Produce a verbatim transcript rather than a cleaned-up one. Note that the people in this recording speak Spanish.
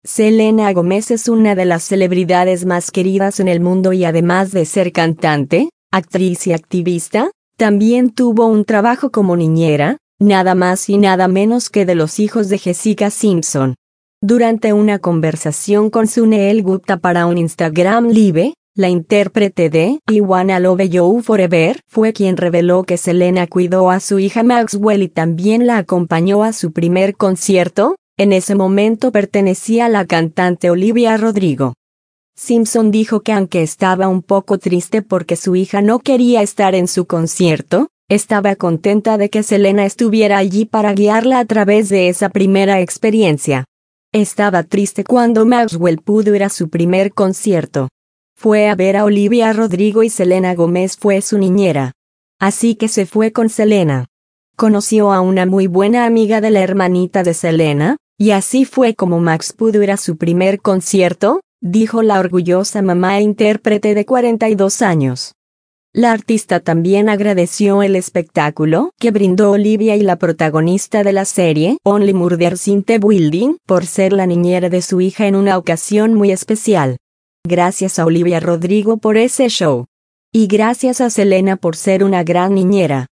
Selena Gomez es una de las celebridades más queridas en el mundo y además de ser cantante, actriz y activista, también tuvo un trabajo como niñera, nada más y nada menos que de los hijos de Jessica Simpson. Durante una conversación con Suneel Gupta para un Instagram Live, la intérprete de I Wanna Love You Forever fue quien reveló que Selena cuidó a su hija Maxwell y también la acompañó a su primer concierto. En ese momento pertenecía a la cantante Olivia Rodrigo. Simpson dijo que aunque estaba un poco triste porque su hija no quería estar en su concierto, estaba contenta de que Selena estuviera allí para guiarla a través de esa primera experiencia. Estaba triste cuando Maxwell pudo ir a su primer concierto. Fue a ver a Olivia Rodrigo y Selena Gomez fue su niñera. Así que se fue con Selena. Conoció a una muy buena amiga de la hermanita de Selena, y así fue como Max pudo ir a su primer concierto, dijo la orgullosa mamá e intérprete de cuarenta y dos años. La artista también agradeció el espectáculo que brindó Olivia y la protagonista de la serie Only Murders in the Building por ser la niñera de su hija en una ocasión muy especial. Gracias a Olivia Rodrigo por ese show. Y gracias a Selena por ser una gran niñera.